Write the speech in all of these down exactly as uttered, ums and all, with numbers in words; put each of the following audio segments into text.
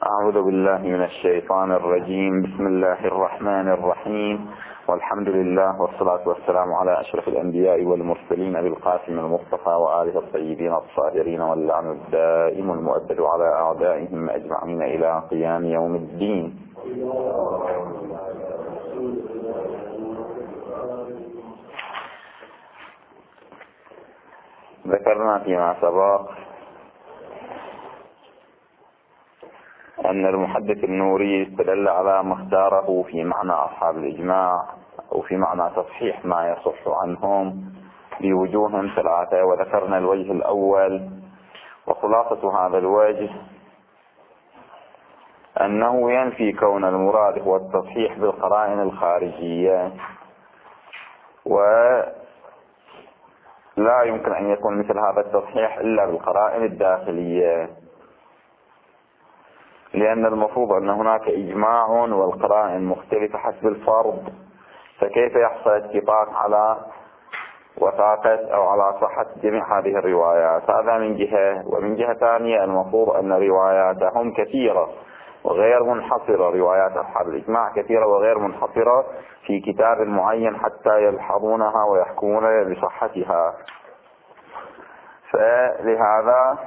أعوذ بالله من الشيطان الرجيم. بسم الله الرحمن الرحيم، والحمد لله والصلاة والسلام على أشرف الأنبياء والمرسلين أبي القاسم المصطفى وآله الطيبين الطاهرين، واللعن الدائم المؤبد على أعدائهم أجمعين إلى قيام يوم الدين. ذكرنا فيما سبق أن المحدث النوري استدل على ما اختاره في معنى أصحاب الإجماع أو في معنى تصحيح ما يصح عنهم بوجوه ثلاثة، وذكرنا الوجه الأول. وخلاصة هذا الوجه أنه ينفي كون المراد هو التصحيح بالقرائن الخارجية، ولا يمكن أن يكون مثل هذا التصحيح إلا بالقرائن الداخلية، لأن المفروض أن هناك إجماع والقرائن مختلفة حسب الفرض، فكيف يحصل اتفاق على وثاقة أو على صحة جميع هذه الروايات؟ هذا من جهة. ومن جهة ثانية المفروض أن رواياتهم كثيرة وغير منحصرة، روايات أصحاب الإجماع كثيرة وغير منحصرة في كتاب معين حتى يلحظونها ويحكمون بصحتها. فلهذا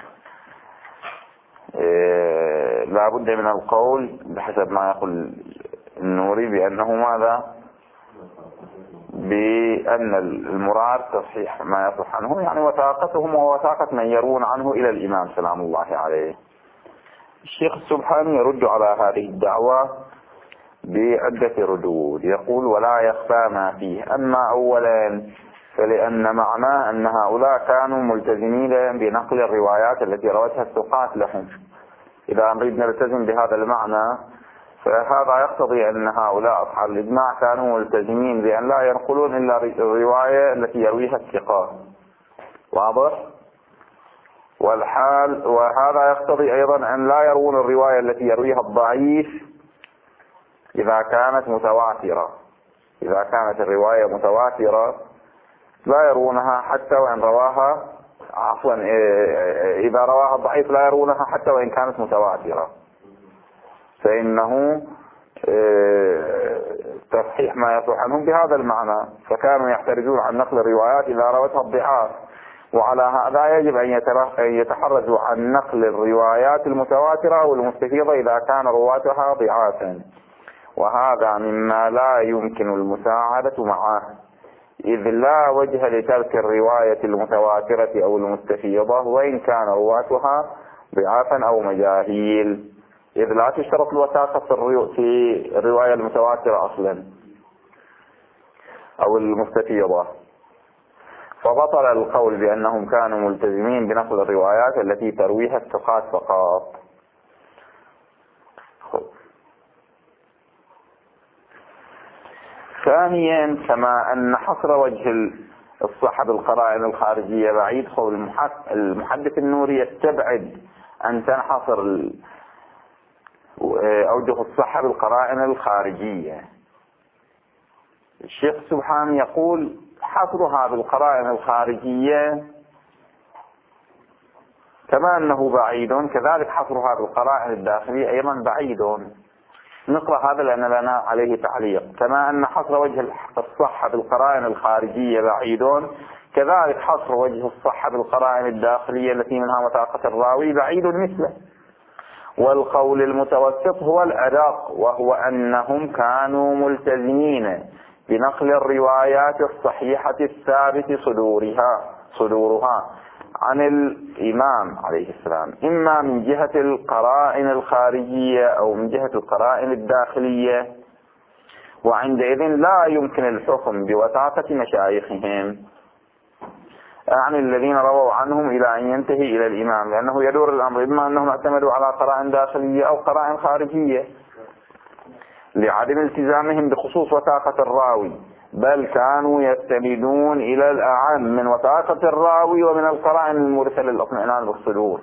إيه لا بد من القول بحسب ما يقول النوري بأنه ماذا؟ بأن المراد تصحيح ما يصح عنه، يعني وثاقتهم ووثاقة من يرون عنه إلى الإمام سلام الله عليه. الشيخ السبحاني يرد على هذه الدعوة بعدة ردود. يقول: ولا يخفى ما فيه. أما أولا فلأن معناه أن هؤلاء كانوا ملتزمين بنقل الروايات التي روتها الثقات لهم. إذا نريد نلتزم بهذا المعنى فهذا يقتضي أن هؤلاء أصحاب الإجماع كانوا ملتزمين بأن لا ينقلون إلا الرواية التي يرويها الثقات. واضح؟ والحال وهذا يقتضي أيضا أن لا يروون الرواية التي يرويها الضعيف إذا كانت متواترة. إذا كانت الرواية متواترة لا يرونها حتى وإن رواها عفوا إذا رواها الضعيف لا يرونها حتى وإن كانت متواترة، فإنه تصحيح ما يصح عنهم بهذا المعنى. فكانوا يحترزون عن نقل الروايات إذا روتها الضعاف، وعلى هذا يجب أن يتحرزوا عن نقل الروايات المتواترة والمستفيضة إذا كان رواتها ضعافا. وهذا مما لا يمكن المساعدة معه، إذ لا وجه لترك الرواية المتواترة أو المستفيضة وإن كان رواتها ضعافا أو مجاهيل، إذ لا تشترط الوثاقة في الرواية المتواترة أصلا أو المستفيضة. فبطل القول بأنهم كانوا ملتزمين بنقل الروايات التي ترويها الثقات فقط. ثانيا، كما أن حصر وجه الصحة بالقرائن الخارجية بعيد، قول المحدث النوري يستبعد أن تنحصر أوجه الصحة بالقرائن الخارجية. الشيخ سبحانه يقول: حصرها بالقرائن الخارجية كما أنه بعيد، كذلك حصرها بالقرائن الداخلية أيضا بعيد. نقرأ هذا لأن لنا عليه تعليق. كما أن حصر وجه الصحة بالقرائن الخارجية بعيد، كذلك حصر وجه الصحة بالقرائن الداخلية التي منها وثاقة الراوي بعيد مثله. والقول المتوسط هو الأدق، وهو أنهم كانوا ملتزمين بنقل الروايات الصحيحة الثابت صدورها صدورها عن الإمام عليه السلام، إما من جهة القرائن الخارجية أو من جهة القرائن الداخلية. وعندئذ لا يمكن الحكم بوثاقة مشايخهم، يعني الذين رووا عنهم إلى أن ينتهي إلى الإمام، لأنه يدور الأمر إما أنهم اعتمدوا على قرائن داخلية أو قرائن خارجية لعدم التزامهم بخصوص وثاقة الراوي، بل كانوا يستندون إلى الأعم من وثاقة الراوي ومن القرائن المرسلة للاطمئنان بالصدور.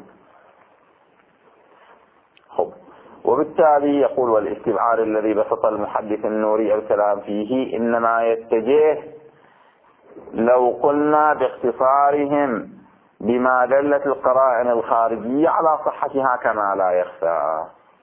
خب. وبالتالي يقول: والاستبعاد الذي بسط المحدث النوري الكلام فيه إنما يتجه لو قلنا باختصارهم بما دلت القرائن الخارجية على صحتها كما لا يخفى.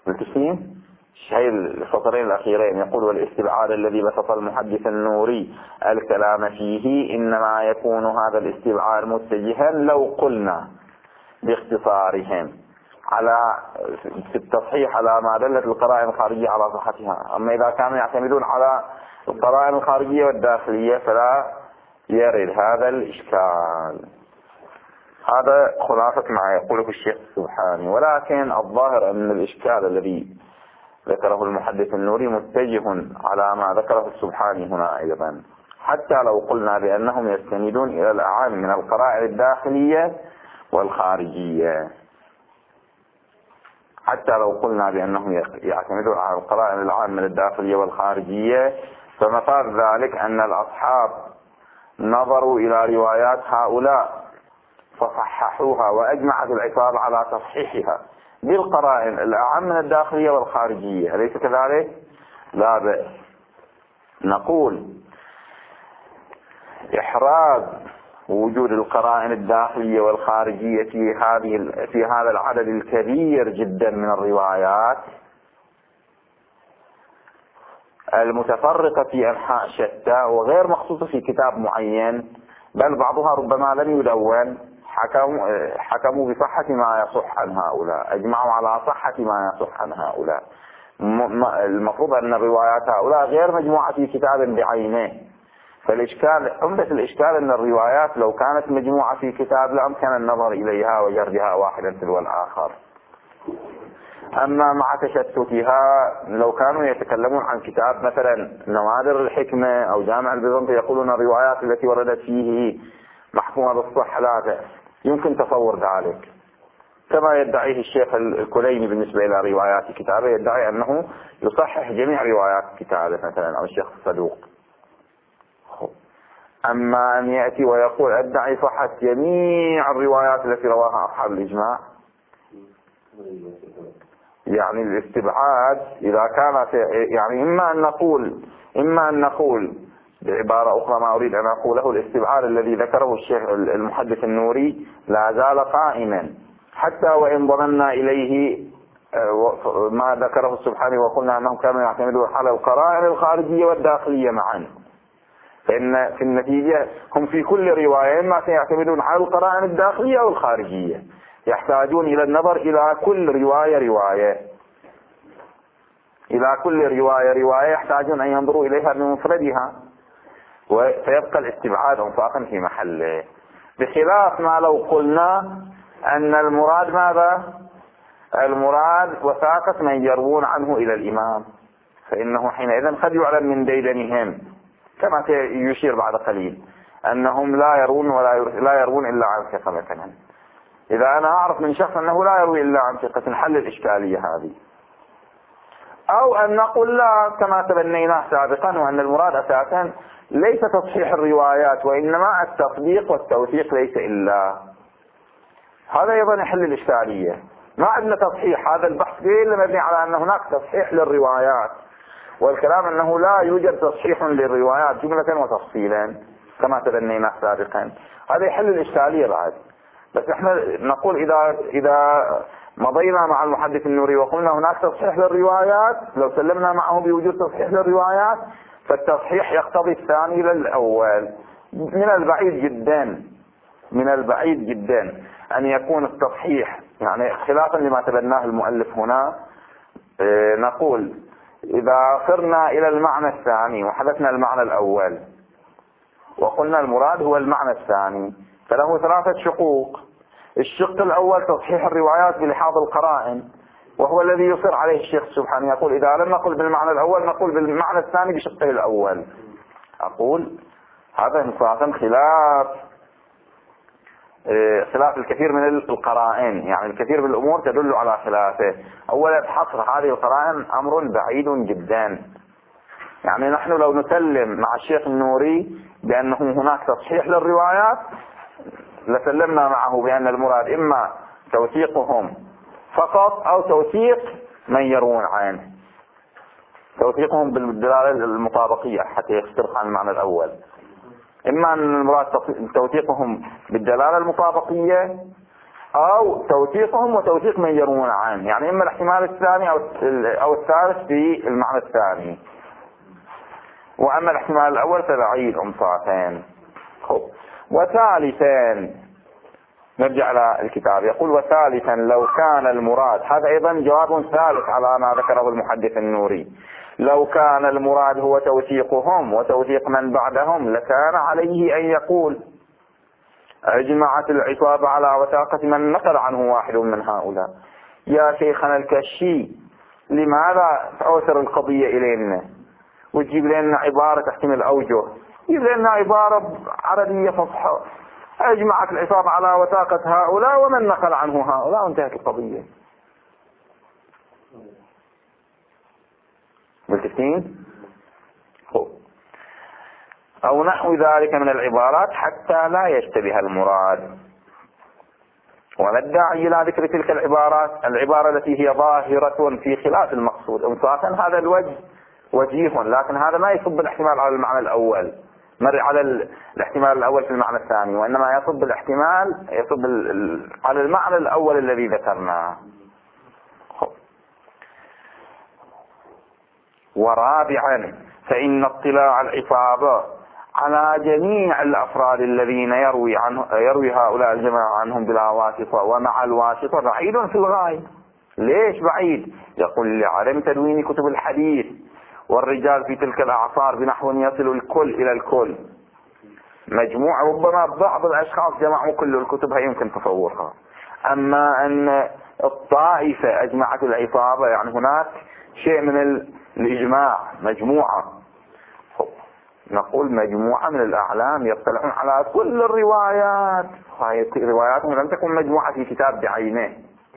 التسليم هي السطرين الأخيرين يقول: والاستبعاد الذي بسط المحدث النوري الكلام فيه إنما يكون هذا الاستبعاد متجها لو قلنا باختصارهم على في التصحيح على ما دلت القرائن الخارجية على صحتها. أما إذا كانوا يعتمدون على القرائن الخارجية والداخلية فلا يرد هذا الإشكال. هذا خلاصة ما يقوله الشيخ السبحاني. ولكن الظاهر أن الإشكال الذي ذكره المحدث النوري متجه على ما ذكره السبحاني هنا أيضا، حتى لو قلنا بأنهم يستندون إلى الأعام من القرائن الداخلية والخارجية، حتى لو قلنا بأنهم يعتمدون على القرائن العام من الداخلية والخارجية، فمثال ذلك أن الأصحاب نظروا إلى روايات هؤلاء فصححوها وأجمعت العصابة على تصحيحها بالقرائن الأعم من الداخلية والخارجية، أليس كذلك؟ لا بأس. نقول إحراز وجود القرائن الداخلية والخارجية في هذه في هذا العدد الكبير جدا من الروايات المتفرقة في أنحاء شتى وغير مخصوصة في كتاب معين، بل بعضها ربما لم يدون، حكموا حكموا بصحة ما يصح عن هؤلاء، أجمعوا على صحة ما يصح عن هؤلاء. المفروض أن الروايات هؤلاء غير مجموعة في كتاب بعينه، فالإشكال عمدة الإشكال أن الروايات لو كانت مجموعة في كتاب لأمكن النظر إليها وجردها واحدا تلو الآخر. أما مع تشتتها لو كانوا يتكلمون عن كتاب مثلا نوادر الحكمة أو جامع البيزنطي يقولون الروايات التي وردت فيه محكومة بالصحة لا بأس، يمكن تصور ذلك، كما يدعيه الشيخ الكليني بالنسبة إلى روايات كتابه، يدعي أنه يصحح جميع روايات كتابه مثلا، أو الشيخ الصدوق. أما أن يأتي ويقول أدعي صحة جميع الروايات التي رواها أصحاب الإجماع، يعني الاستبعاد إذا كانت يعني إما أن نقول إما أن نقول بعبارة أخرى ما أريد أن أقوله، الاستبعاد الذي ذكره الشيخ المحدث النوري لا زال قائما، حتى وإن ضمننا إليه ما ذكره السبحاني وقلنا أنهم كانوا يعتمدون على القرائن الخارجية والداخلية معا، فإن في النتيجة هم في كل رواية إما سيعتمدون على القرائن الداخلية أو الخارجية، يحتاجون إلى النظر إلى كل رواية رواية إلى كل رواية رواية يحتاجون أن ينظروا إليها بمفردها، وسيبقى الاستبعاد انفاقا في محله، بخلاف ما لو قلنا أن المراد ماذا؟ المراد وثاقة من يروون عنه إلى الإمام، فإنه حينئذ قد يعلم من ديدنهم كما يشير بعد قليل أنهم لا يرون ولا لا يروون إلا عن ثقة مثلا. إذا أنا أعرف من شخص أنه لا يروي إلا عن ثقة نحل الإشكالية هذه، أو أن نقول لا كما تبنيناه سابقا، وأن المراد أساسا ليس تصحيح الروايات وإنما التصديق والتوثيق ليس إلا، هذا أيضا يحل الإشكالية. ما عندنا تصحيح، هذا البحث كله مبني على أن هناك تصحيح للروايات، والكلام أنه لا يوجد تصحيح للروايات جملة وتفصيلا كما تبنيناه سابقا، هذا يحل الإشكالية بعد. بس احنا نقول إذا إذا مضينا مع المحدث النوري وقلنا هناك تصحيح للروايات، لو سلمنا معه بوجود تصحيح للروايات فالتصحيح يقتضي الثاني للأول. من البعيد جدا من البعيد جدا أن يكون التصحيح يعني خلافا لما تبناه المؤلف هنا. اه نقول إذا صرنا إلى المعنى الثاني وحدثنا المعنى الأول وقلنا المراد هو المعنى الثاني، فله ثلاثة شقوق. الشق الأول تصحيح الروايات بلحاظ القرائن، وهو الذي يصر عليه الشيخ سبحانه، يقول إذا لم نقل بالمعنى الأول نقول بالمعنى الثاني بشقه الأول. أقول هذا انصافا خلاف خلاف الكثير من القرائن، يعني الكثير من الأمور تدل على خلافه. أولا حصر هذه القرائن أمر بعيد جدا، يعني نحن لو نسلم مع الشيخ النوري بأنه هناك تصحيح للروايات لسلمنا معه بأن المراد إما توثيقهم فقط أو توثيق من يروون عنه، توثيقهم بالدلالة المطابقية حتى يختلف عن المعنى الأول، إما أن المراد توثيقهم بالدلالة المطابقية أو توثيقهم وتوثيق من يروون عنه، يعني إما الاحتمال الثاني أو أو الثالث في المعنى الثاني، وأما الاحتمال الأول فبعيد أمصاتين. وثالثا نرجع إلى الكتاب، يقول وثالثا لو كان المراد، هذا أيضا جواب ثالث على ما ذكره المحدث النوري، لو كان المراد هو توثيقهم وتوثيق من بعدهم لكان عليه أن يقول أجمعت العصابة على وثاقة من نقل عنه واحد من هؤلاء. يا شيخنا الكشي، لماذا تعوثر القضية إلينا وتجيب لنا عبارة تحتمل الأوجه؟ جيب لنا عبارة عربية فصحى، أجمعت العصابة على وثاقة هؤلاء ومن نقل عنه هؤلاء، وانتهت القضية. بالتفتين أو نحو ذلك من العبارات حتى لا يشتبه المراد. وما الداعي إلى ذكر تلك العبارات، العبارة التي هي ظاهرة في خلاف المقصود انصافا؟ هذا الوجه وجيه، لكن هذا ما يصب الاحتمال على المعنى الأول، مر على الاحتمال الأول في المعنى الثاني، وإنما يصب الاحتمال يصب على المعنى الأول الذي ذكرناه. ورابعا فإن اطلاع العصابة على جميع الأفراد الذين يروي عنه يروي هؤلاء الجماعة عنهم بلا واسطة ومع الواسطة بعيد في الغاية. ليش بعيد؟ يقول لعدم تدوين كتب الحديث والرجال في تلك الأعصار بنحو يصل الكل إلى الكل. مجموعة ربما بعض الأشخاص جمعوا كل الكتب هي يمكن تصورها، أما أن الطائفة أجمعت العصابة يعني هناك شيء من الإجماع، مجموعة، نقول مجموعة من الأعلام يطلعون على كل الروايات، هاي رواياتهم لم تكن مجموعة في كتاب بعينه.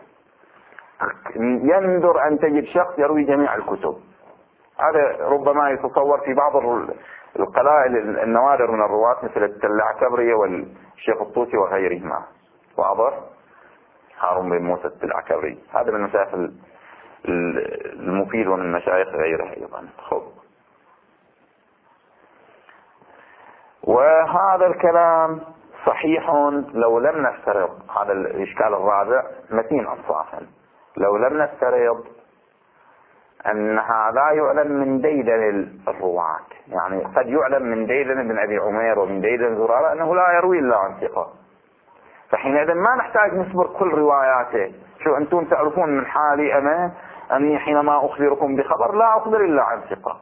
يندر أن تجد شخص يروي جميع الكتب، هذا ربما يتصور في بعض القلائل النوادر من الرواة مثل التلعكبري والشيخ الطوسي وغيرهما، واضح؟ هارون بن موسى التلعكبري هذا من المشايخ المفيد ومن مشايخ غيره أيضا. خب. وهذا الكلام صحيح لو لم نفترض، هذا الإشكال الرابع متين أصافا، لو لم نفترض أن هذا يعلم من ديدن الرواة، يعني قد يعلم من ديدن بن أبي عمير ومن ديدن زرارة أنه لا يروي إلا عن ثقة، فحينئذ ما نحتاج نصبر كل رواياته. شو أنتم تعرفون من حالي أنا أني حينما أخبركم بخبر لا أخبر إلا عن ثقة.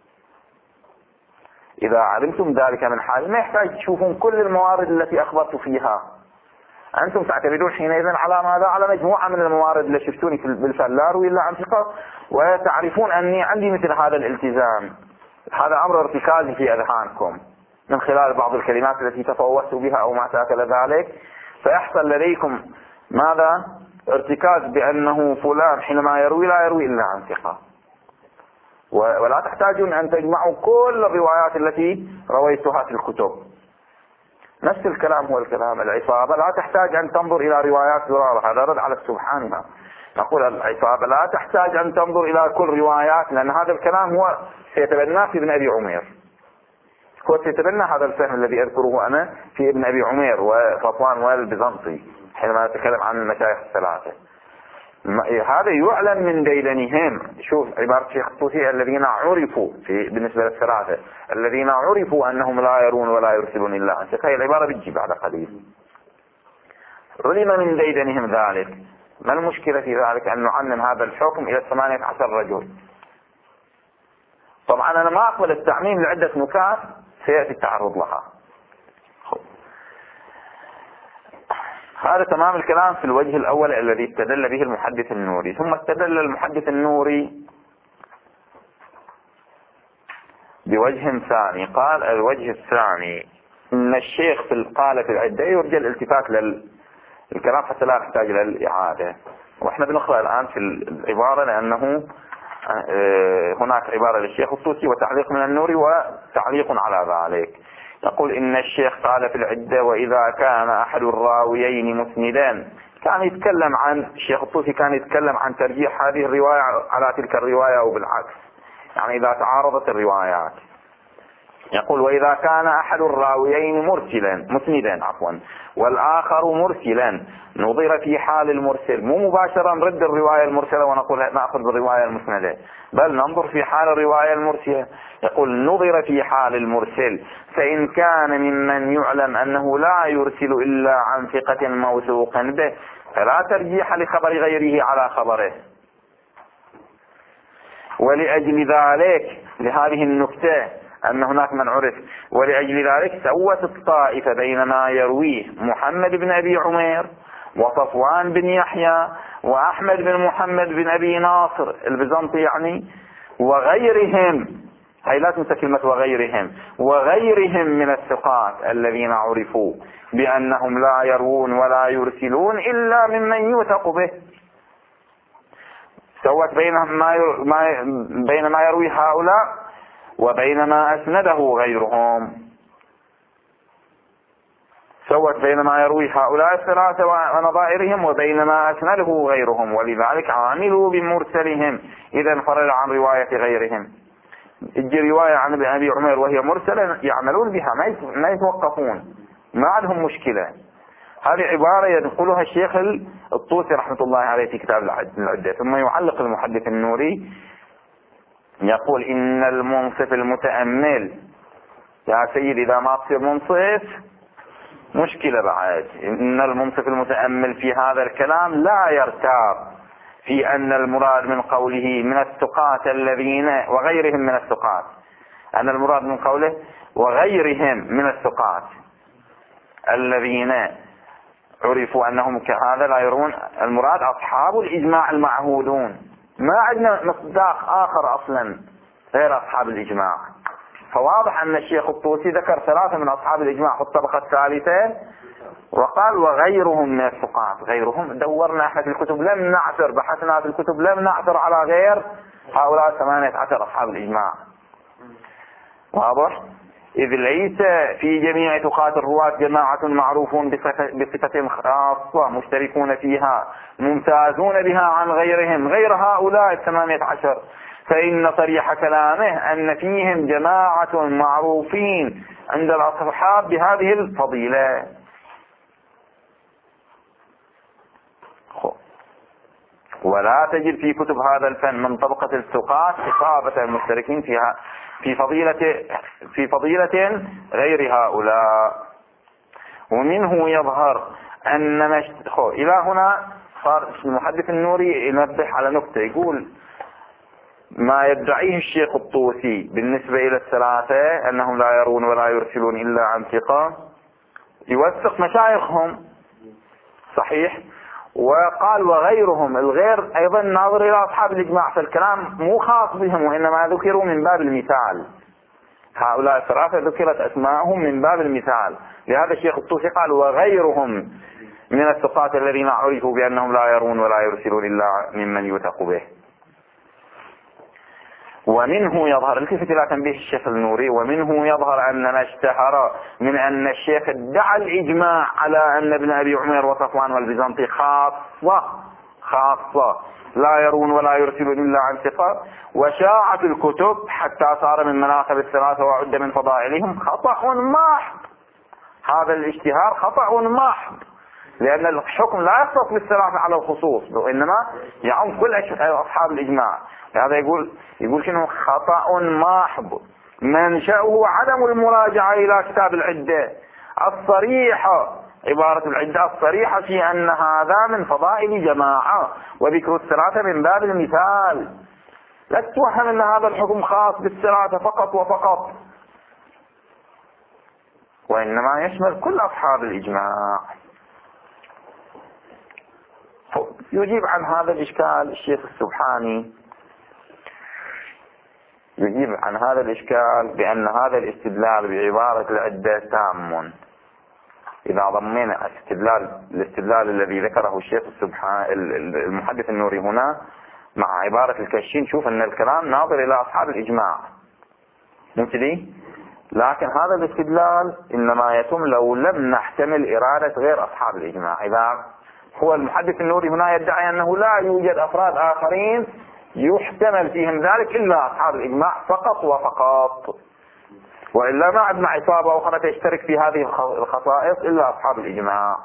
إذا علمتم ذلك من حالي ما يحتاج تشوفون كل الموارد التي أخبرت فيها، أنتم تعتمدون حينئذ على ماذا؟ على مجموعة من الموارد اللي شفتوني بالفعل لا أروي إلا عن ثقة، وتعرفون أني عندي مثل هذا الالتزام. هذا أمر ارتكازي في أذهانكم من خلال بعض الكلمات التي تفوهت بها أو ما شاكل ذلك، فيحصل لديكم ماذا؟ ارتكاز بأنه فلان حينما يروي لا يروي إلا عن ثقة، ولا تحتاجون أن تجمعوا كل الروايات التي رويتها في الكتب. نفس الكلام هو الكلام العصابة لا تحتاج أن تنظر إلى روايات زرارة، هذا رد على السبحانها. نقول العصابة لا تحتاج أن تنظر إلى كل روايات، لأن هذا الكلام هو سيتبناه في ابن أبي عمير، هو سيتبنى هذا الفهم الذي أذكره أنا في ابن أبي عمير وفطوان والبيزنطي حينما نتكلم عن المشايخ الثلاثة. هذا يعلم من ديدنهم. شوف عبارة الشيخ الطوسي الذين عرفوا في بالنسبة للثلاثة الذين عرفوا أنهم لا يرون ولا يرسلون إلا عن ثقة، هي العبارة بتجي بعد قليل. علم من ديدنهم ذلك، ما المشكلة في ذلك أن نعلم هذا الحكم إلى ثمانية عشر رجل؟ طبعا أنا ما أقبل التعميم لعدة نكات سيأتي التعرض لها. هذا تمام الكلام في الوجه الأول الذي استدل به المحدث النوري. ثم استدل المحدث النوري بوجه ثاني، قال الوجه الثاني إن الشيخ في القالة في العدة يرجى الالتفات للكلام حتى لا نحتاج إلى الإعادة، وإحنا بنقرأ الآن في العبارة لأنه هناك عبارة للشيخ الطوسي وتعليق من النوري وتعليق على ذلك. يقول إن الشيخ قال في العدة وإذا كان أحد الراويين مسندا، كان يتكلم عن الشيخ الطوسي كان يتكلم عن ترجيح هذه الرواية على تلك الرواية أو بالعكس، يعني إذا تعارضت الروايات. يقول وإذا كان أحد الراويين مرسلا مسندا عفوا والآخر مرسلا نظر في حال المرسل، مو مباشرة نرد الرواية المرسلة ونقول نأخذ بالرواية المسندة، بل ننظر في حال الرواية المرسلة. يقول نظر في حال المرسل فإن كان ممن يعلم أنه لا يرسل إلا عن ثقة موثوق به فلا ترجيح لخبر غيره على خبره. ولأجل ذلك لهذه النكتة أن هناك من عرف، ولأجل ذلك سوت الطائفة بين ما يرويه محمد بن أبي عمير وصفوان بن يحيى وأحمد بن محمد بن أبي ناصر البيزنطي يعني وغيرهم، هي لا تنسى كلمة وغيرهم، وغيرهم من الثقات الذين عرفوا بأنهم لا يروون ولا يرسلون إلا ممن يوثق به. سوت بين ما بين ما يروي هؤلاء وبين ما أسنده غيرهم، سوت بين ما يروي هؤلاء الثلاثة ونظائرهم وبين ما أسنده غيرهم، ولذلك عاملوا بمرسلهم إذا انفرد عن رواية غيرهم. تجي رواية عن أبي عمير وهي مرسلة يعملون بها ما يتوقفون، ما عندهم مشكلة. هذه عبارة يدخلها الشيخ الطوسي رحمة الله عليه في كتاب العدة. ثم يعلق المحدث النوري يقول إن المنصف المتأمل، يا سيد إذا ما تصير منصف مشكلة بعد، إن المنصف المتأمل في هذا الكلام لا يرتاب في أن المراد من قوله من الثقات الذين وغيرهم من الثقات، أن المراد من قوله وغيرهم من الثقات الذين عرفوا أنهم كهذا لا يرون، المراد أصحاب الإجماع المعهودون. ما عندنا مصداق آخر أصلا غير أصحاب الإجماع. فواضح أن الشيخ الطوسي ذكر ثلاثة من أصحاب الإجماع في الطبقة الثالثة وقال وغيرهم من الثقات. غيرهم دورنا احنا في الكتب لم نعثر، بحثنا في الكتب لم نعثر على غير هؤلاء ثمانية عشر أصحاب الإجماع. واضح؟ إذ ليس في جميع ثقات الرواة جماعة معروفون بصفة خاصة مشتركون فيها ممتازون بها عن غيرهم غير هؤلاء الثمانية عشر، فإن صريح كلامه أن فيهم جماعة معروفين عند الأصحاب بهذه الفضيلة. ولا تجد في كتب هذا الفن من طبقة الثقات إصابة المشتركين فيها في فضيلة في فضيلة غير هؤلاء. ومنه يظهر أن مش... إلى هنا صار المحدث النوري ينبه على نقطة، يقول ما يدعيه الشيخ الطوسي بالنسبة إلى الثلاثة أنهم لا يرون ولا يرسلون إلا عن ثقة يوثق مشايخهم صحيح، وقال وغيرهم، الغير أيضا ناظر إلى أصحاب الإجماع، فالكلام مو خاص بهم وإنما ذكروا من باب المثال. هؤلاء الثلاثة ذكرت أسماءهم من باب المثال، لهذا الشيخ الطوسي قال وغيرهم من الثقات الذين عرفوا بأنهم لا يرون ولا يرسلون إلا ممن يوثق به. ومنه يظهر، التفت إلى تنبيه الشيخ النوري، ومنه يظهر أن ما اشتهر من أن الشيخ ادعى الإجماع على أن ابن أبي عمير وصفوان والبيزنطي خاصة خاصة لا يرون ولا يرسلون إلا عن ثقة، وشاع في الكتب حتى صار من مناقب الثلاثة وعد من فضائلهم، خطأ محض. هذا الاشتهار خطأ محض، لأن الحكم لا يختص بالثلاثة على الخصوص وإنما يعم كل أصحاب الإجماع. هذا يقول يقول شنو خطأ محض منشأه عدم المراجعة إلى كتاب العدة الصريحة، عبارة العدة الصريحة في أن هذا من فضائل جماعة وذكر الثلاثة من باب المثال. لا تتوهم أن هذا الحكم خاص بالثلاثة فقط وفقط، وإنما يشمل كل أصحاب الإجماع. يجيب عن هذا الإشكال الشيخ السبحاني، يجيب عن هذا الإشكال بأن هذا الاستدلال بعبارة العدة تام. إذا ضمنا الاستدلال الاستدلال الذي ذكره الشيخ السبحاني المحدث النوري هنا مع عبارة الكشين، شوف أن الكلام ناظر إلى أصحاب الإجماع مو كذي، لكن هذا الاستدلال إنما يتم لو لم نحتمل إرادة غير أصحاب الإجماع. إذا هو المحدث النوري هنا يدعي أنه لا يوجد أفراد آخرين يحتمل فيهم ذلك إلا أصحاب الإجماع فقط وفقط، وإلا ما عندنا عصابة أخرى تشترك في هذه الخصائص إلا أصحاب الإجماع.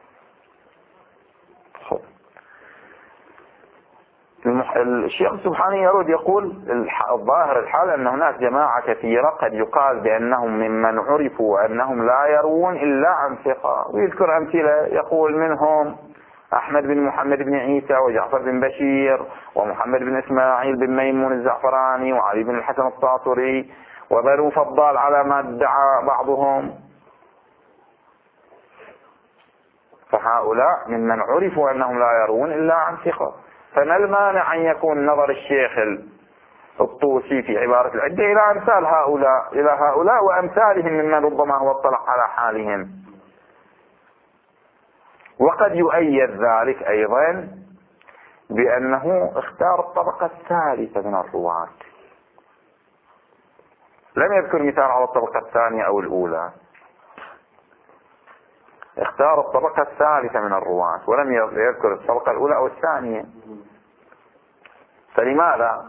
الشيخ السبحاني يرد يقول الظاهر الحال أن هناك جماعة كثيرة قد يقال بأنهم ممن عرفوا أنهم لا يروون إلا عن ثقة، ويذكر أمثلة يقول منهم أحمد بن محمد بن عيسى وجعفر بن بشير ومحمد بن إسماعيل بن ميمون الزعفراني وعلي بن الحسن الطاطري وبنو فضال على ما ادعى بعضهم. فهؤلاء ممن عرفوا أنهم لا يروون إلا عن ثقة، فما المانع أن يكون نظر الشيخ الطوسي في عبارة العدة إلى أمثال هؤلاء إلى هؤلاء وأمثالهم ممن ربما هو اطلع على حالهم. وقد يؤيد ذلك أيضا بأنه اختار الطبقة الثالثة من الرواة، لم يذكر مثال على الطبقة الثانية أو الأولى، اختار الطبقة الثالثة من الرواة ولم يذكر الطبقة الأولى أو الثانية. فلماذا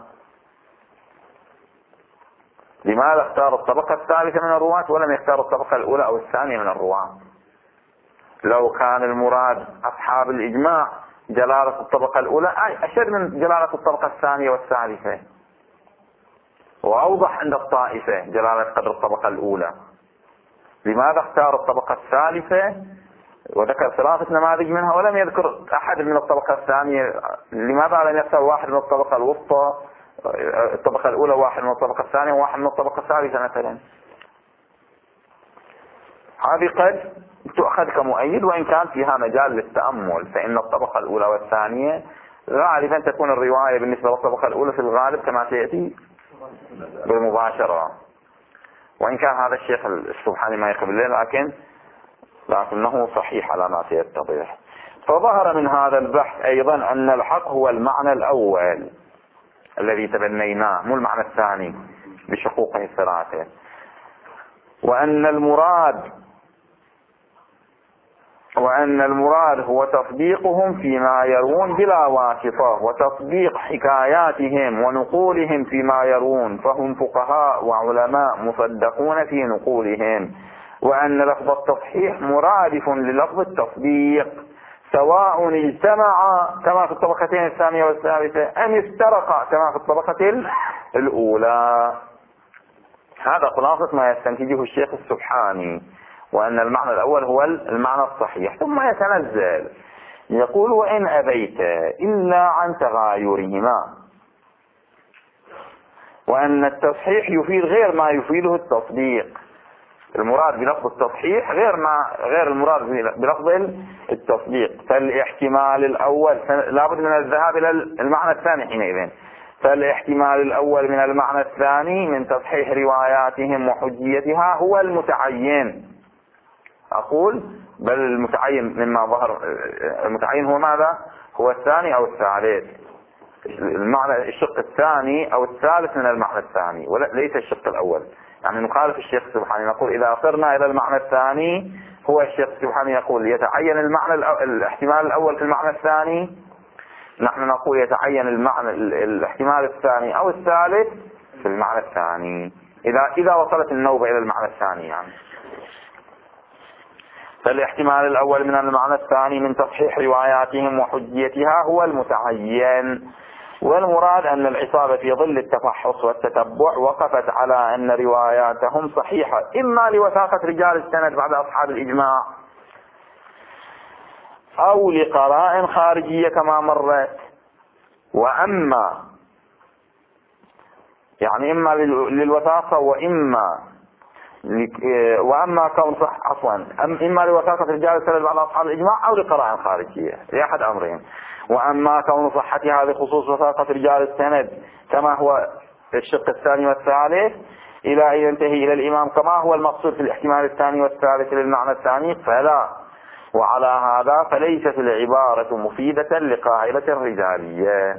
لماذا اختار الطبقة الثالثة من الرواة ولم يختار الطبقة الأولى أو الثانية من الرواة؟ لو كان المراد أصحاب الإجماع جلالة الطبقة الأولى أي أشد من جلالة الطبقة الثانية والثالثة، وأوضح عند الطائفة جلالة قدر الطبقة الأولى. لماذا اختار الطبقة الثالثة وذكر ثلاثة نماذج منها ولم يذكر أحد من الطبقة الثانية؟ لماذا لم يختار واحد من الطبقة الوسطى، الطبقة الأولى، واحد من الطبقة الثانية وواحد من الطبقة الثالثة مثلا؟ هذه قد تؤخذ كمؤيد وإن كان فيها مجال للتأمل، فإن الطبقة الأولى والثانية غالبا تكون الرواية بالنسبة للطبقة الأولى في الغالب كما سيأتي بالمباشرة، وإن كان هذا الشيخ السبحاني ما يقبل، لكن لكنه صحيح على ما سيتضح. فظهر من هذا البحث أيضا أن الحق هو المعنى الأول الذي تبنيناه، مو المعنى الثاني بشقوقه الثلاثة، وأن المراد وأن المراد هو تصديقهم فيما يرون بلا واسطة، وتصديق حكاياتهم ونقولهم فيما يرون، فهم فقهاء وعلماء مصدقون في نقولهم، وأن لفظ التصحيح مرادف للفظ التصديق سواء اجتمع كما في الطبقتين الثانية والثالثة أم افترقا كما في الطبقة الأولى. هذا خلاصة ما يستنتجه الشيخ السبحاني، وأن المعنى الأول هو المعنى الصحيح. ثم يتنزل يقول وإن أبيت إلا عن تغايرهما، وأن التصحيح يفيد غير ما يفيده التصديق. المراد بلفظ التصحيح غير ما غير المراد بلفظ التصديق. فالاحتمال الأول لابد من الذهاب إلى المعنى الثاني حينئذ. فالاحتمال الأول من المعنى الثاني من تصحيح رواياتهم وحجيتها هو المتعين. أقول بل المتعين مما ظهر، المتعين هو ماذا؟ هو الثاني أو الثالث، المعنى الشق الثاني أو الثالث من المعنى الثاني وليس الشق الأول. يعني نخالف الشيخ سبحانه نقول إذا صرنا إلى المعنى الثاني، هو الشيخ سبحانه يقول يتعين المعنى الاحتمال الأول في المعنى الثاني، نحن نقول يتعين المعنى الاحتمال الثاني أو الثالث في المعنى الثاني إذا إذا وصلت النوبة إلى المعنى الثاني. يعني فالاحتمال الأول من المعنى الثاني من تصحيح رواياتهم وحجيتها هو المتعين، والمراد أن العصابة في ظل التفحص والتتبع وقفت على أن رواياتهم صحيحة إما لوثاقة رجال السند بعد أصحاب الإجماع أو لقرائن خارجية كما مرت، وأما يعني إما للوثاقة وإما وأما كون صح عفوا إما لوثاقة رجال السند بعد أصحاب الإجماع أو لقرائن خارجية لأحد أمرين. وأما كون صحة هذه خصوص وثاقة رجال السند كما هو الشق الثاني والثالث إلى أن ينتهي إلى الإمام كما هو المقصود في الاحتمال الثاني والثالث للمعنى الثاني فلا. وعلى هذا فليست العبارة مفيدة لقاعدة الرجالية،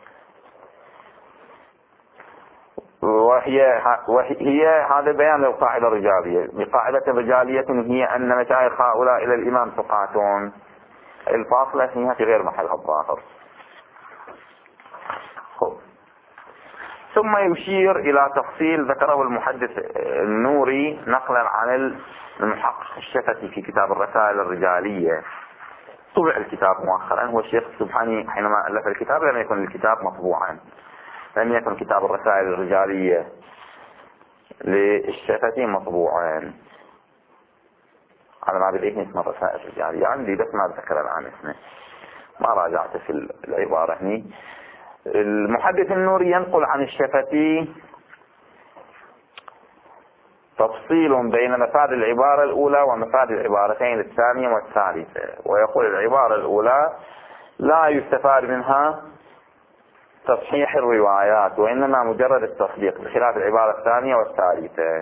وهي وهي هذا بيان للقاعدة الرجالية. بقاعدة رجالية هي أن مشايخ هؤلاء إلى الإمام ثقاتون. الفاصلة فيها في غير محلها الظاهر. ثم يشير إلى تفصيل ذكره المحدث النوري نقلا عن المحقق الشفتي في كتاب الرسائل الرجالية. طبع الكتاب مؤخرا، هو الشيخ السبحاني حينما ألف الكتاب لم يكن الكتاب مطبوعا، لم يكن كتاب الرسائل الرجالية للشفتي مطبوعا. على ما بدأت اسم الرسائل الرجالية عندي بس ما أتذكر الآن اسمه، ما راجعت في العبارة هني. المحدث النوري ينقل عن الشفتي تفصيل بين مفاد العبارة الأولى ومفاد العبارتين الثانية والثالثة، ويقول العبارة الأولى لا يستفاد منها تصحيح الروايات وإنما مجرد التصديق، بخلاف العبارة الثانية والثالثة.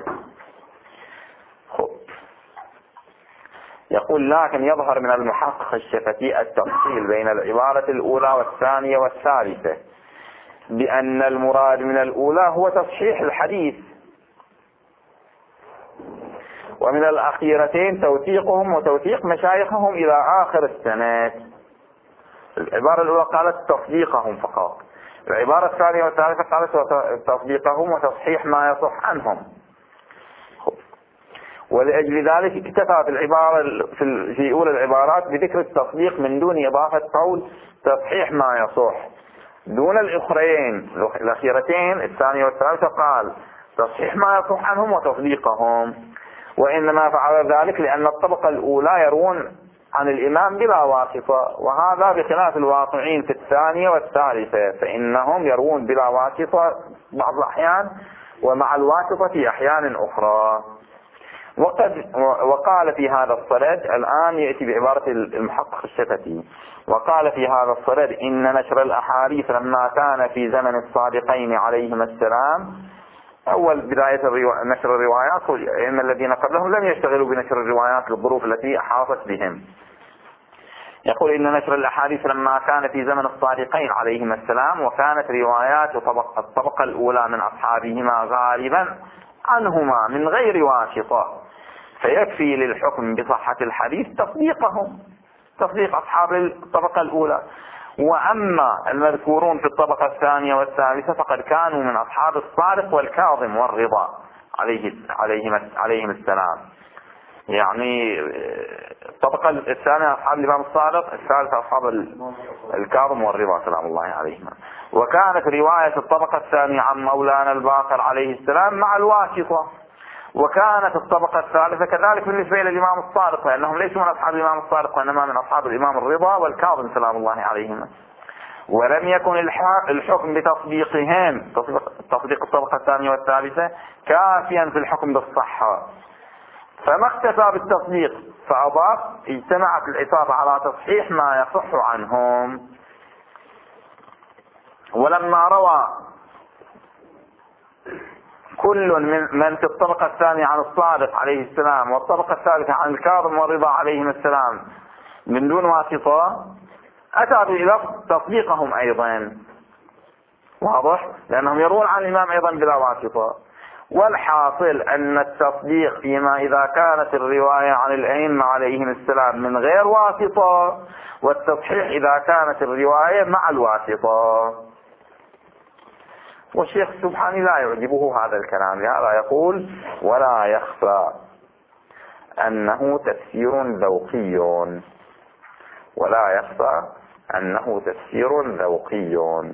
يقول لكن يظهر من المحقق الشفتي التفصيل بين العبارة الأولى والثانية والثالثة بأن المراد من الأولى هو تصحيح الحديث، ومن الأخيرتين توثيقهم وتوثيق مشايخهم إلى آخر السند. العبارة الأولى قالت تصديقهم فقط، العبارة الثانية والثالثة قالت تصديقهم وتصحيح ما يصح عنهم. ولأجل ذلك اكتفى في العبارة في أولى العبارات بذكر التصديق من دون إضافة قول تصحيح ما يصح، دون الأخرين الأخيرتين الثانية والثالثة قال تصحيح ما يصح عنهم وتصديقهم. وإنما فعل ذلك لأن الطبقة الأولى يروون عن الإمام بلا واسطة، وهذا بخلاف الواقعين في الثانية والثالثة، فإنهم يروون بلا واسطة بعض الأحيان ومع الواسطة في أحيان أخرى. وقد وقال في هذا الصدد، الآن يأتي بعبارة المحقق الشفتي، وقال في هذا الصدد إن نشر الأحاديث لما كان في زمن الصادقين عليهما السلام، أول بداية نشر الروايات والأئمة الذين قبلهم لم يشتغلوا بنشر الروايات للظروف التي أحاطت بهم. يقول إن نشر الأحاديث لما كان في زمن الصادقين عليهما السلام وكانت روايات الطبقة الأولى من أصحابهما غالبا عنهما من غير واسطة، فيكفي للحكم بصحة الحديث تصديقهم، تصديق أصحاب الطبقة الأولى. وأما المذكورون في الطبقة الثانية والثالثة فقد كانوا من أصحاب الصادق والكاظم والرضا عليه عليهم عليهم السلام. يعني الطبقة الثانية أصحاب الإمام الصادق، الثالثة أصحاب الكاظم والرضا سلام الله عليهما. وكانت رواية الطبقة الثانية عن مولانا الباقر عليه السلام مع الواسطة، وكانت الطبقة الثالثة كذلك بالنسبة للإمام الصادق، لأنهم ليسوا من أصحاب الإمام الصادق وإنما من أصحاب الإمام الرضا والكاظم سلام الله عليهما. ولم يكن الحكم بتصديقهم، تصديق الطبقة الثانية والثالثة، كافيا في الحكم بالصحة، فما اكتفى بالتصديق فأضاف اجتمعت العصابة على تصحيح ما يصح عنهم. ولما روى كل من من في الطبقة الثانية عن الصادق عليه السلام والطبقة الثالثة عن الكاظم والرضا عليهم السلام من دون واسطة، أتى بلفظ تصديقهم أيضا، واضح، لأنهم يروون عن الإمام أيضا بلا واسطة. والحاصل أن التصديق فيما إذا كانت الرواية عن الأئمة عليهم السلام من غير واسطة، والتصحيح إذا كانت الرواية مع الواسطة. والشيخ السبحاني لا يعجبه هذا الكلام، لهذا يقول ولا يخفى أنه تفسير ذوقي، ولا يخفى أنه تفسير ذوقي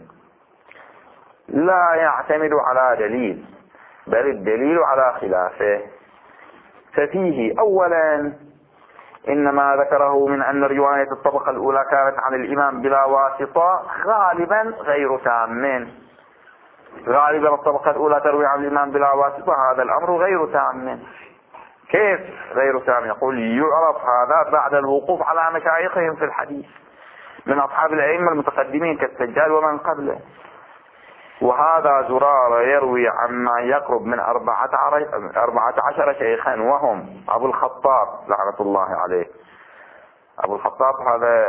لا يعتمد على دليل، بل الدليل على خلافه. ففيه أولا إنما ذكره من أن رواية الطبقة الأولى كانت عن الإمام بلا واسطة غالبا غير تام، غالبا الطبقة الأولى تروي عن الإمام بلا واسطة، هذا الأمر غير تام. كيف غير تام؟ يقول يعرف هذا بعد الوقوف على مشايخهم في الحديث من أصحاب الأئمة المتقدمين كالسجاد ومن قبله. وهذا زرارة يروي عما يقرب من أربعة عشر شيخا، وهم أبو الخطاب لعنة الله عليه، أبو الخطاب هذا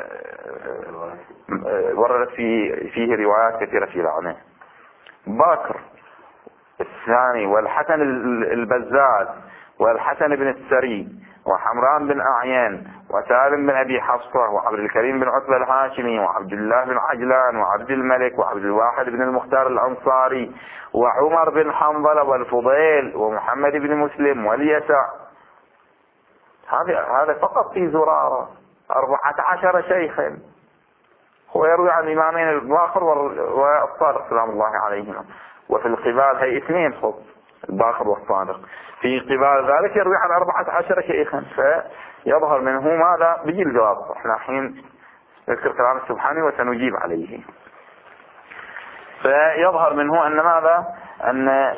وردت في فيه روايات كثيرة في لعنه، بكر الثاني والحسن البزاز والحسن بن السري وحمران بن أعيان وسالم بن أبي حفصة وعبد الكريم بن عتبة الهاشمي وعبد الله بن عجلان وعبد الملك وعبد الواحد بن المختار الأنصاري وعمر بن حنظلة والفضيل ومحمد بن مسلم واليسع. هذا هذا فقط في زرارة أربعة عشر شيخا. هو يروي عن الإمامين الباقر والصادق سلام الله عليهما، وفي القبال هي اثنين خط الباقر والصادق، في قبال ذلك يروي عن أربعة عشر شيخا. فيظهر منه ماذا؟ بيجي الجواب. احنا الحين نذكر كلام السبحاني وسنجيب عليه. فيظهر منه أن ماذا؟ أن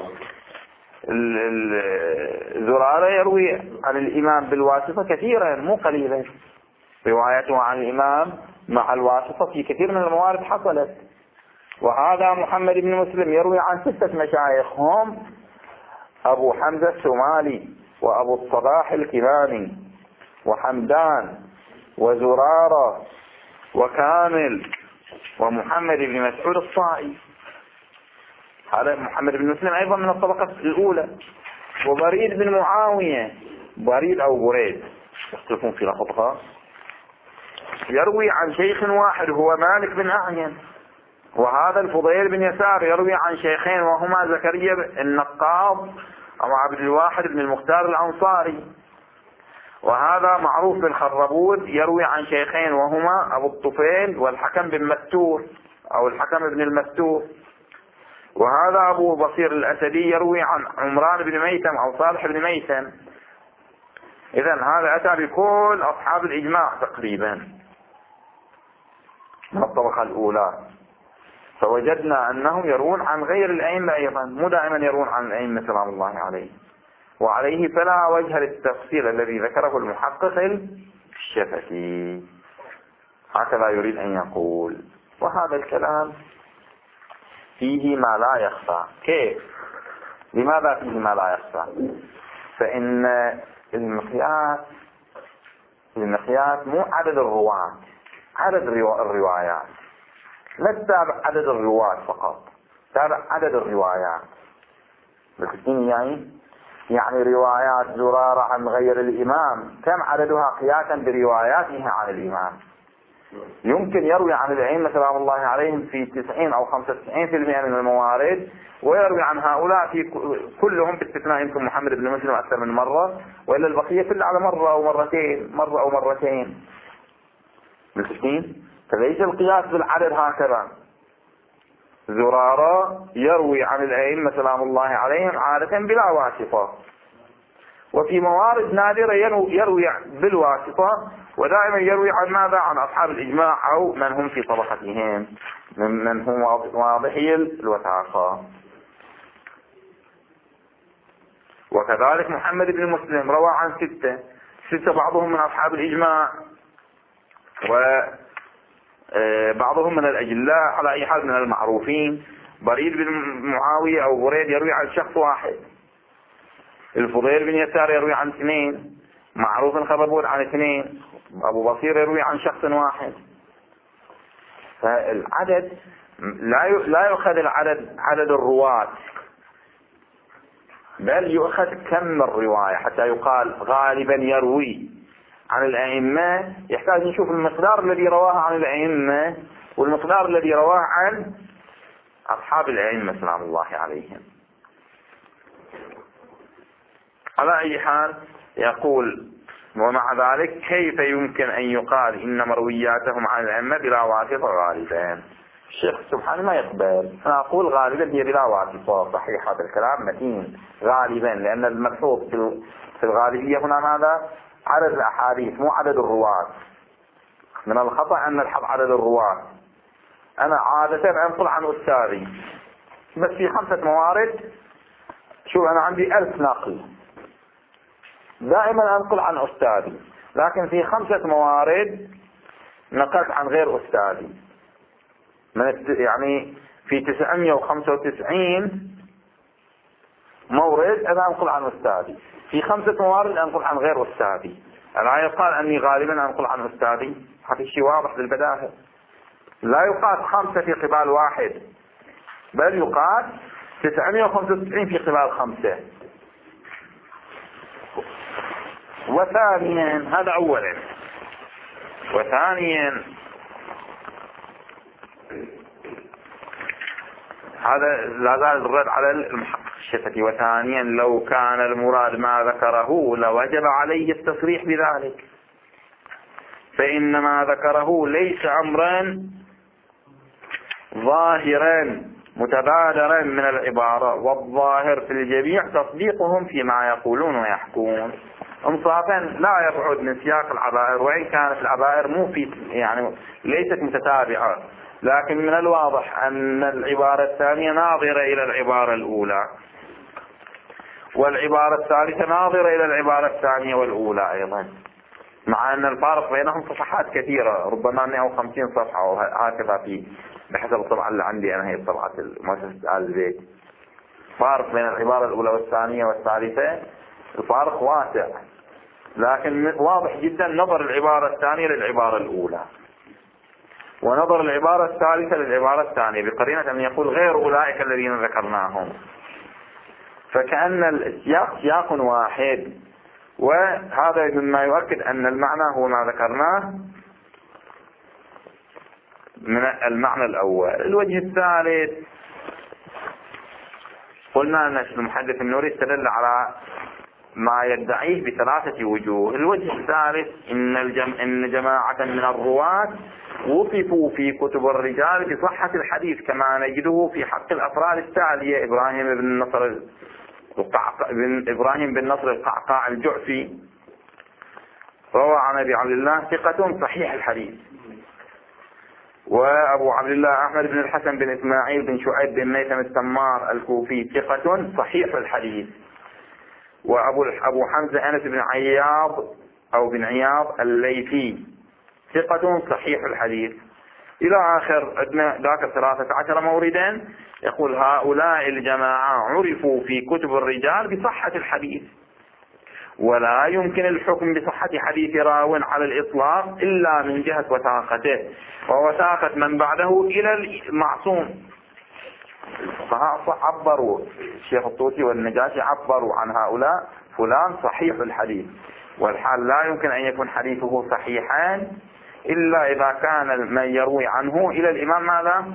الزرارة يروي عن الإمام بالواسطة كثيرا مو قليلا. روايته عن الإمام مع الواسطة في كثير من الموارد حصلت. وهذا محمد بن مسلم يروي عن ستة مشايخ هم أبو حمزة السمالي وأبو الصباح الكناني وحمدان وزرارة وكامل ومحمد بن مسعود الصائي. هذا محمد بن مسلم أيضا من الطبقة الأولى. وبريد بن معاوية، بريد أو بريد يختلفون في لفظها، يروي عن شيخ واحد هو مالك بن أعين. وهذا الفضيل بن يسار يروي عن شيخين وهما زكريا النقاض أو عبد الواحد بن المختار الأنصاري. وهذا معروف بن خربود يروي عن شيخين وهما أبو الطفيل والحكم بن مستور أو الحكم بن المستور. وهذا أبو بصير الأسدي يروي عن عمران بن ميتم أو صالح بن ميتم. إذن هذا أتى بكل أصحاب الإجماع تقريبا من الطبقة الأولى. فوجدنا أنهم يرون عن غير الأئمة أيضا، مو دائما يرون عن الأئمة سلام الله عليه. وعليه فلا وجه للتفصيل الذي ذكره المحقق الشفتي، هكذا يريد أن يقول. وهذا الكلام فيه ما لا يخفى. كيف؟ لماذا فيه ما لا يخفى؟ فإن المقياس المقياس مو عدد الرواة، عدد الروايات. لا تتابع عدد الرواة فقط، تابع عدد الروايات. بالكثير يعني يعني روايات زرارة عن غير الإمام كم عددها قياسا برواياتها عن الإمام. يمكن يروي عن الأئمة سلام الله عليهم في تسعين أو خمسة وتسعين بالمئة من الموارد، ويروي عن هؤلاء في كلهم باستثناء يمكن محمد بن مسلم أكثر من مرة، وإلا البقية كلها على مرة أو مرتين، مرة أو مرتين. بالكثير فليس القياس بالعدد هكذا. زرارة يروي عن الأئمة سلام الله عليهم عادة بلا واسطة، وفي موارد نادرة يروي بالواسطة، ودائما يروي عن ماذا؟ عن أصحاب الإجماع أو من هم في طبقتهم، من هم واضحي الوثاقة. وكذلك محمد بن مسلم روى عن ستة ستة بعضهم من أصحاب الإجماع وبعضهم من الأجلاء، على أي حال من المعروفين. بريد بن معاوية أو بريد يروي عن شخص واحد. الفضيل بن يسار يروي عن اثنين. معروف بن خربود عن اثنين. أبو بصير يروي عن شخص واحد. فالعدد لا لا يؤخذ العدد عدد الرواة، بل يؤخذ كم الرواية حتى يقال غالبا يروي عن الأئمة. يحتاج نشوف المقدار الذي رواه عن الأئمة والمقدار الذي رواه عن أصحاب الأئمة سلام الله عليهم. على أي حال يقول: ومع ذلك كيف يمكن أن يقال إن مروياتهم عن الأئمة بلا واسطة غالبا؟ الشيخ سبحانه ما يقبل. أنا أقول غالبا هي بلا واسطة. صحيح هذا الكلام متين غالبا، لأن الملحوظ في الغالبية هنا ماذا؟ عدد الأحاديث مو عدد الرواة. من الخطأ أن نلحظ عدد الرواة. أنا عادة أنقل عن أستاذي بس في خمسة موارد. شوف أنا عندي ألف ناقل، دائما أنقل عن أستاذي، لكن في خمسة موارد نقلت عن غير أستاذي. من يعني في تسعمائة وخمسة وتسعين مورد أنا أنقل عن أستاذي، في خمسة موارد أنقل عن غير أستاذي. ألا يقال أني غالبا أنقل عن أستاذي؟ هذا شيء واضح بالبداهة. لا يقال خمسة في قبال واحد، بل يقال تسعمائة وخمسة وتسعين في قبال خمسة. وثانيا هذا أولا. وثانيا هذا لا زال الرد على المحقق الشفتي. وثانيا لو كان المراد ما ذكره لوجب عليه التصريح بذلك، فإن ما ذكره ليس أمرا ظاهرا متبادرا من العبارة، والظاهر في الجميع تصديقهم فيما يقولون ويحكون. انصافا لا يبعد من سياق العبائر، وإن كانت العبائر مو في يعني ليست متتابعة، لكن من الواضح أن العبارة الثانية ناظرة إلى العبارة الأولى، والعبارة الثالثة ناظرة إلى العبارة الثانية والأولى أيضا، مع أن الفارق بينهم صفحات كثيرة، ربما مئة وخمسين صفحة وهكذا في بحسب الطبعة اللي عندي أنا، هي طبعة مؤسسة آل البيت. فارق بين العبارة الأولى والثانية والثالثة الفارق واسع، لكن واضح جدا نظر العبارة الثانية للعبارة الأولى، ونظر العبارة الثالثة للعبارة الثانية، بقرينة أن يقول غير أولئك الذين ذكرناهم، فكأن السياق سياق واحد. وهذا مما يؤكد أن المعنى هو ما ذكرناه من المعنى الأول. الوجه الثالث قلنا أن المحدث النوري استدل على ما يدعيه بثلاثة وجوه. الوجه الثالث إن, الجم... إن جماعة من الرواة وصفوا في كتب الرجال بصحة الحديث، كما نجده في حق الأفراد التالية: إبراهيم بن نصر القعقاع بن إبراهيم بن نصر القعقاع الجعفي روى عن أبي عبد الله ثقة صحيح الحديث، وأبو عبد الله أحمد بن الحسن بن إسماعيل بن شعيب بن ميثم التمار الكوفي ثقة صحيح الحديث، وأبو أبو حمزة أنس بن عياض أو بن عياض الليثي ثقة صحيح الحديث، إلى آخر عندنا ذاك ثلاثة عشر موردا. يقول هؤلاء الجماعة عرفوا في كتب الرجال بصحة الحديث، ولا يمكن الحكم بصحة حديث راو على الإطلاق إلا من جهة وثاقته ووثاقة من بعده إلى المعصوم. الفقهاء عبروا، الشيخ الطوسي والنجاشي عبروا عن هؤلاء فلان صحيح الحديث، والحال لا يمكن أن يكون حديثه صحيحا إلا إذا كان من يروي عنه إلى الإمام ماذا؟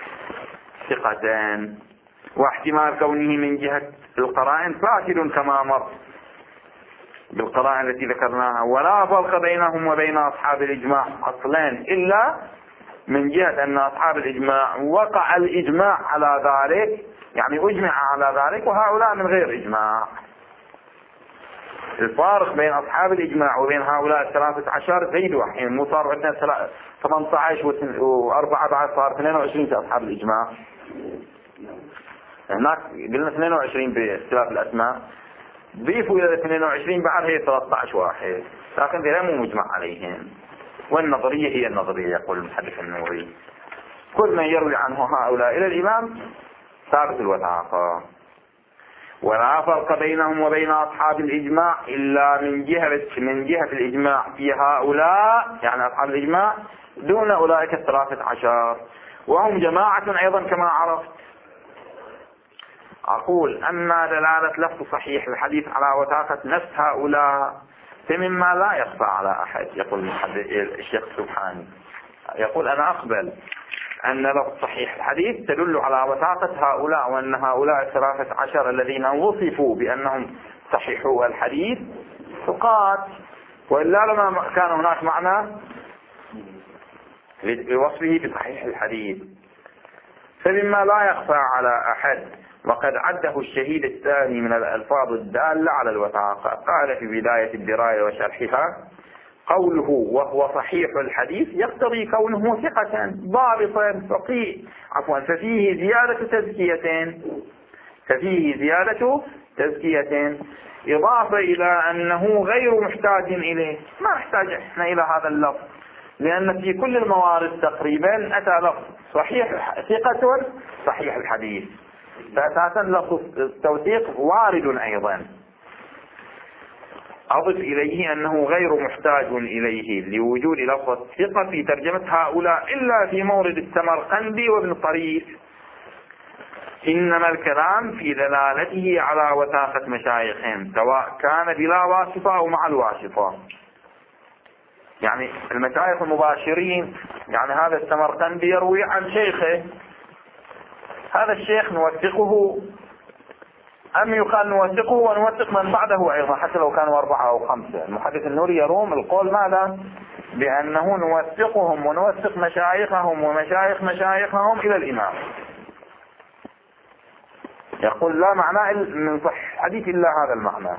ثقتان. واحتمال كونه من جهة القرائن فاسد كما مر بالقرائن التي ذكرناها، ولا فرق بينهم وبين أصحاب الإجماع أصلا إلا من جهة أن أصحاب الإجماع وقع الإجماع على ذلك، يعني أجمع على ذلك، وهؤلاء من غير إجماع. الفارق بين أصحاب الإجماع وبين هؤلاء الثلاثة عشر زيد واحد، مو صار عندنا ثمانية عشر وأربعة بعد صار اثنين وعشرين في أصحاب الإجماع. هناك قلنا اثنين وعشرين باختلاف الأسماء، ضيفوا إلى اثنين وعشرين بعد هي ثلاثة عشر واحد، لكن ذي مو مجمع عليهم. والنظرية هي النظرية، يقول المحدث النوري: كل من يروي عنه هؤلاء إلى الإمام ثابت الوثاقة، ولا فرق بينهم وبين أصحاب الإجماع إلا من جهة من جهة الإجماع في هؤلاء، يعني أصحاب الإجماع دون أولئك الثلاثة عشر، وهم جماعة أيضا كما عرفت. أقول أما دلالة لفظ صحيح الحديث على وثاقة نفس هؤلاء فمما لا يخفى على أحد. يقول الشيخ سبحانه، يقول أنا أقبل أن لفظ صحيح الحديث تدل على وثاقة هؤلاء، وأن هؤلاء الثلاثة عشر الذين وصفوا بأنهم صحيحوا الحديث ثقات، وإلا لما كان هناك معنى لوصفه بصحيح الحديث. فمما لا يخفى على أحد، وقد عده الشهيد الثاني من الألفاظ الدالة على الوثاقة. قال في بداية الدراية وشرحها: قوله وهو صحيح الحديث يقتضي كونه ثقة ضابطا فقيه عفوا ففيه زيادة تزكية ففيه زيادة تزكية إضافة إلى أنه غير محتاج إليه. ما نحتاج إحنا إلى هذا اللفظ، لأن في كل الموارد تقريبا أتى لفظ صحيح ثقة صحيح الحديث، فأساسا لفظ التوثيق وارد أيضا. أضف إليه أنه غير محتاج إليه لوجود لفظ الثقة في ترجمة هؤلاء إلا في مورد السمرقندي وابن طريف، إنما الكلام في دلالته على وثاقة مشايخهم سواء كان بلا واسطة أو مع الواسطة. يعني المشايخ المباشرين، يعني هذا السمرقندي يروي عن شيخه، هذا الشيخ نوثقه أم يقال نوثقه ونوثق من بعده أيضا حتى لو كانوا أربعة أو خمسة؟ المحدث النوري يروم القول ماذا؟ بأنه نوثقهم ونوثق مشايخهم ومشايخ مشايخهم إلى الإمام. يقول لا معنى من صح حديث إلا هذا المعنى.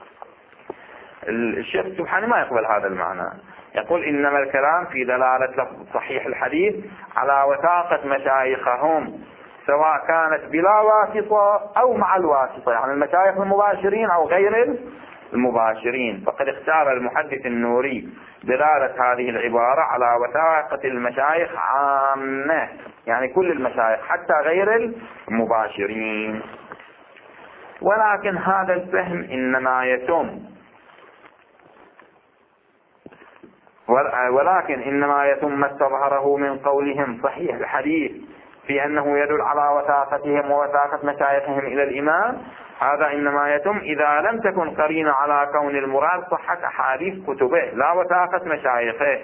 الشيخ السبحاني ما يقبل هذا المعنى، يقول إنما الكلام في دلالة لفظ صحيح الحديث على وثاقة مشايخهم سواء كانت بلا واسطة أو مع الواسطة، يعني المشايخ المباشرين أو غير المباشرين. فقد اختار المحدث النوري دلالة هذه العبارة على وثاقة المشايخ عامة، يعني كل المشايخ حتى غير المباشرين. ولكن هذا الفهم إنما يتم ولكن إنما يتم ما استظهره من قولهم صحيح الحديث في أنه يدل على وثاقتهم ووثاقة مشايخهم إلى الإمام. هذا إنما يتم إذا لم تكن قرينة على كون المراد صحة أحاديث كتبه لا وثاقة مشايخه،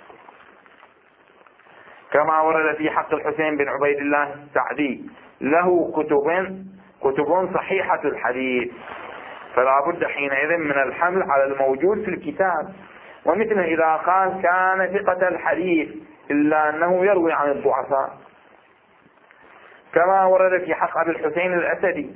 كما ورد في حق الحسين بن عبيد الله السعدي له كتب كتب صحيحة الحديث، فلا بد حينئذ من الحمل على الموجود في الكتاب. ومثل إذا قال كان ثقة الحديث إلا أنه يروي عن الضعفاء، كما ورد في حق أبي الحسين الأسدي.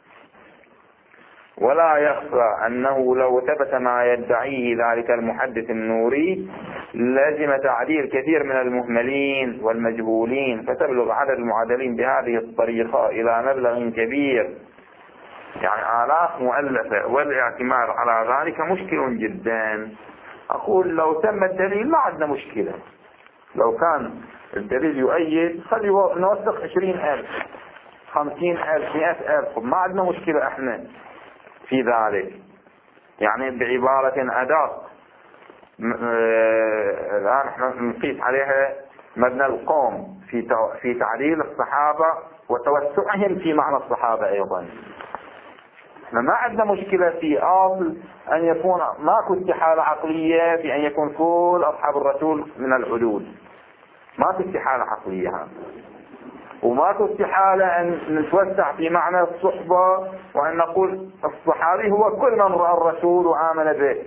ولا يخفى أنه لو ثبت ما يدعيه ذلك المحدث النوري لازم تعديل كثير من المهملين والمجهولين، فتبلغ عدد المعادلين بهذه الطريقة إلى مبلغ كبير، يعني آلاف مؤلفة، والاعتماد على ذلك مشكل جدا. أقول لو تم الدليل ما عندنا مشكلة، لو كان الدليل يؤيد خلي نوثق عشرين ألف خمسين ألف مئة ألف، ما عندنا مشكلة احنا في ذلك. يعني بعبارة أدق الآن احنا نقيس عليها مبنى القوم في في تعديل الصحابة وتوسعهم في معنى الصحابة أيضا. احنا ما عندنا مشكلة في أصل أن يكون ماكو استحالة عقلية في أن يكون كل أصحاب الرسول من العدول، ماكو استحالة عقلية هذا، وماكو استحالة أن نتوسع في معنى الصحبة وأن نقول الصحابي هو كل من رأى الرسول وآمن به.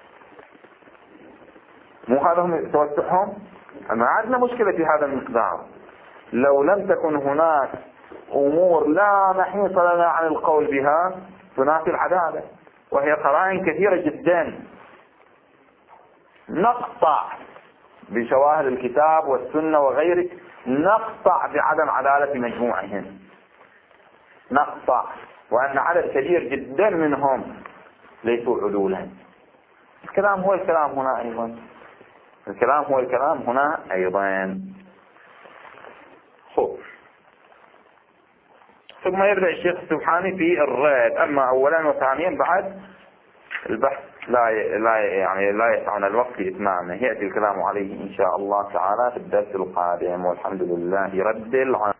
مو هذا هم توسعهم؟ ما عندنا مشكلة في هذا المقدار لو لم تكن هناك أمور لا محيص لنا عن القول بها تنافي العدالة، وهي قرائن كثيرة جدا نقطع بشواهد الكتاب والسنة وغيره، نقطع بعدم عدالة مجموعهم، نقطع وأن عدد كبير جدا منهم ليسوا عدولا. الكلام هو الكلام هنا أيضا، الكلام هو الكلام هنا أيضا. خب. ثم يبدأ الشيخ السبحاني في الرد. أما أولا وثانيا بعد البحث لا لا يعني لا يسعنا الوقت لإتمامه، يأتي الكلام عليه إن شاء الله تعالى في الدرس القادم، والحمد لله رب العالمين.